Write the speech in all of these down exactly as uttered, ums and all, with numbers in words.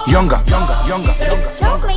younger, younger, younger, younger.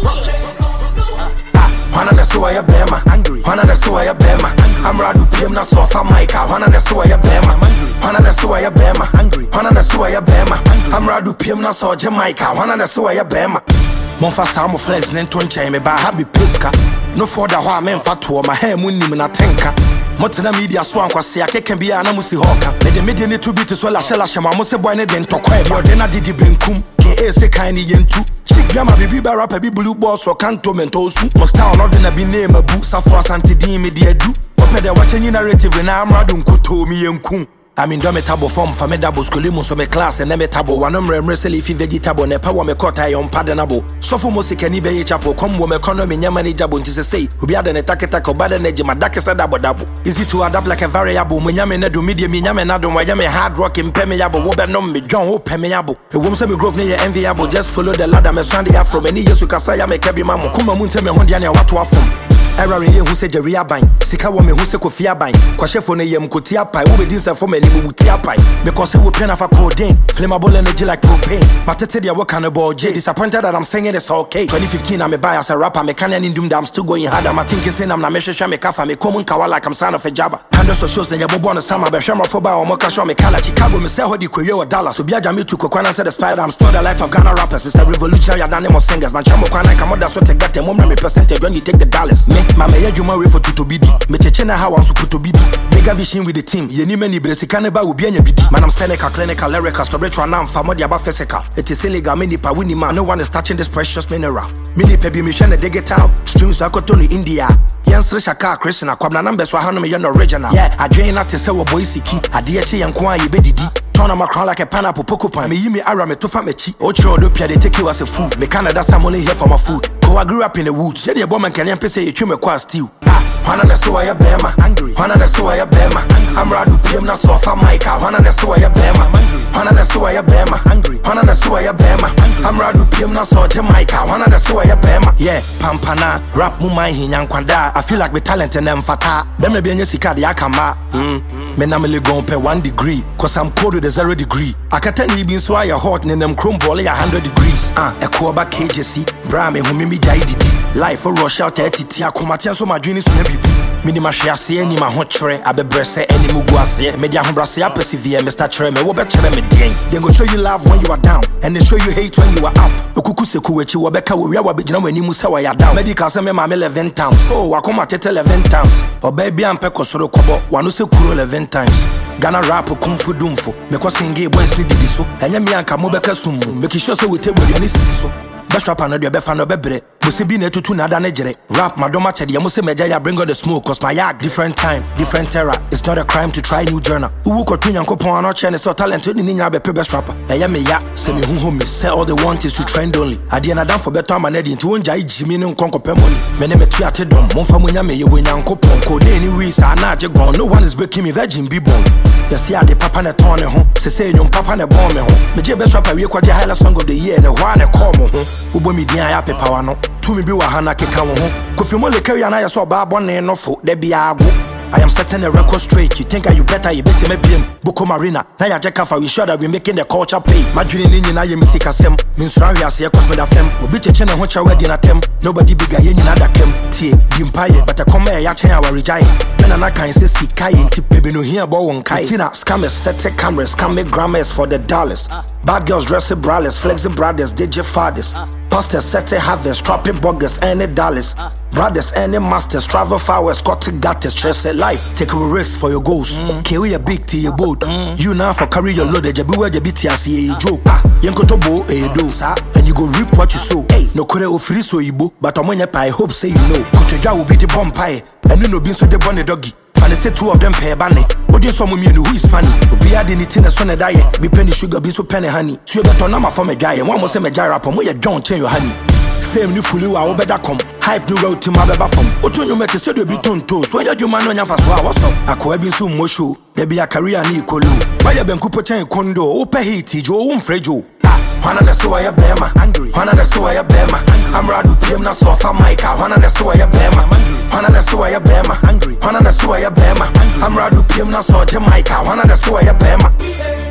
One of the soy a bema, angry. One of the soy a bema, I'm radu pim na so fa Micah. One of the soy a bema, one of the soy a bema, angry. One of the soy a bema, I'm radu pim na so Jamaica. One of the soy a bema. Monfa samo flex nen tonche me ba happy piska. No for the wa men fatu my hair munim na tenka. Motina media swan kwase akeke bia na musi hoka. Me de media ne to be to so la shela shema mo se boy ne den tokwa e bi na didi benkum. Ke e se kan ni yentu. Chick ya ma bibi ba rapper bi blue boss or canto mentosu. Mo style no de na bi name abu safo asante din me de adu. Ope de watch any narrative na amrado nkoto mi yenkum. I mean, do me table form for me double school, so me class and me table. One of them wrestle if you vegetable, ne power me cut I on pardonable. So for music and be chapel, come with me economy, yamani jabun to say, who be an attack attack or bad energy, my darkest double double. Easy to adapt like a variable, when yamen do medium, yamen adon, why yamen hard rocking, permeable, what no me, John, oh, permeable. A woman semi grove near enviable, just follow the ladder, me sandy afro, many years to Kasaya, make every mamma, Kuma Munte, me Hondiana, what to affirm. Error in who said Jerry Abine, Sika woman who said Kofia Bine, Quashefone Yam Kutia Pai, who be this for me, Mutia Pai, because he will pen off a codeine, flammable energy like propane. Matetia work on a ball, J. Disappointed that I'm saying it's okay. twenty fifteen, I'm a buyer as a rapper, mechanic in doom, I'm still going hard. I'm thinking, I'm not Mesha Mekafa, me common kawa like I'm son of a jabba. Hundreds of shows and your born a summer, but Shama Foba or Mokasho Mekala, Chicago, Mister Hodi Kuyo, Dallas, so Biajami to Kokwana said the spider, I'm still the light of Ghana rappers, Mister Revolutionary, Anonymous singers, my Chamo Kwana, Kamoda, so take that, the moment percentage when you take the dollars. Me, my mayor, you for Tutobidi, Mechena how I'm supposed to be. Mega vision with the team, Yeni many Bresikana will be any bidi. Man, I'm Seneca, clinical, lyrical, spiritual, now, Famodia Bafesica. It is illegal, mini Pawini man, no one is touching this precious mineral. Mini Pebi Mission, they get out, streams Akotoni, India. Yans Rishaka, Krishna, Kwabna numbers, Wahanomi, original. Yeah, I drain not to say what boy Siki, Adiachi and Kwa Yebedi. Turn on my crown like a pineapple, Pocopa, me, Yimi Arame, Tofamechi, Ocho, Lupia, they take you as a food. Me Canada, some only here for my food. I grew up in the woods. Yeah, the woman can say you came across stew. One of the soy a bema, angry. One of the soy a bema, I'm radu pim na so fa Micah. One of the soy a bema, one of the soy a bema, angry. One of the soy a bema, I'm radu pim na so Jamaica. One of the soy a bema, yeah, pampana, rap mumai hinyankwanda. I feel like me talent and them fata. Them me be any sika di akama. Hmm. Me na me le gon pe one degree, cause I'm cold with a zero degree. I can tell you been so I hot in them chrome ball a hundred degrees. Ah, uh, a quarter K J C, bra me who me jai didi. Life for rush out thirty tia komatia so my dream is to be. Minima shase any my hot tre, I be bresse any muguase, media humbrase, I persevere, Mister Tre, me wo better me ding. They go show you love when you are down, and they show you hate when you are up. Okuku sekuwechi wabeka we wa be jina when you musa wa down. Medical say me mama eleven times. So wakoma tete eleven times. Or baby am peko soro kobo, wanu se kuro eleven times. Ghana rap kumfu dumfo, me ko singe boys ni didi so. Enya mi anka mo beka sumu, make sure say we table the any so. Best rapper no de befa no bebre. Musi bi na tutu na da na jere. Rap madoma chede musi meja ya bring on the smoke cause my yard different time, different era. It's not a crime to try new journal. Uwu ko tun yankopon ano che ne so talent ni nya be pe best rapper. Eya me ya, se me hu hu me say all they want is to trend only. Ade na dan for better man edi nti wonja ijimi ne nkonko pe money. Me ne metu ate dom, momfa munya me ye wenyankopon ko de ni wi sa na age gone. No one is breaking me virgin be born. You see how the papa ne turn ne ho. Se say nyom papa ne born me ho. Me je best rapper we kwaje highlight song of the year ne ho ne call mo ho. Ubo mi dia ya pepa wa no. To me be wahana keka wo ho. Kofi mo le carry na ya so ba bonne no fo de bia ago. I am setting a record straight. You think are you better, you better me bim. Boko Marina. Now ya jeka for we sure that we making the culture pay. My dream in na ye music asem. Means round ya say cause me da fem. We be chechen ho cha wedding atem. Nobody bigger ye ni na da kem. Tie, dimpaye, but I come here ya chen our rejai. Men na kan say sikai nti pebe no here bo won kai. Tina scammers set cameras, scam me grammars for the dollars. Bad girls dressing braless, flexing brothers, digi fathers. Pastors set harvest, trapping buggers, any dollars. Brothers, any masters, travel far Scott got this stress at life. Take a risk for your goals. Mm. Carry a big to your boat. Mm. You now for carry your load, you be where you be T S A joke. Yanko to bo a do, and you go reap what you sow. Hey, no kore o free so ibo, but on when pie, hope say you know. Kuteja will be the bomb pie, and you know being so the bonnet doggy. And they say two of them pair banny. Audience some me who is funny. Be adding it in a son diet. Be penny sugar, be so penny honey. So you better number for me guy, and one more say me jar up on where you don't change your honey. Fame new fully wa better come. Hype new road to my beba from. Oto you make a say be ton toes. Where you man on your fast what's up? I could have been so much show. There be a career ni kolo. Why you been couple chain condo? Ope heat, Joe, um frejo. One of the soy a bema, angry. One of the soy a bema, I'm radu pim na so fa Micah. One of the soy a bema, one of the soy a bema, angry. One of the soy a bema, I'm radu pim na so Jamaica. One of the soy a bema.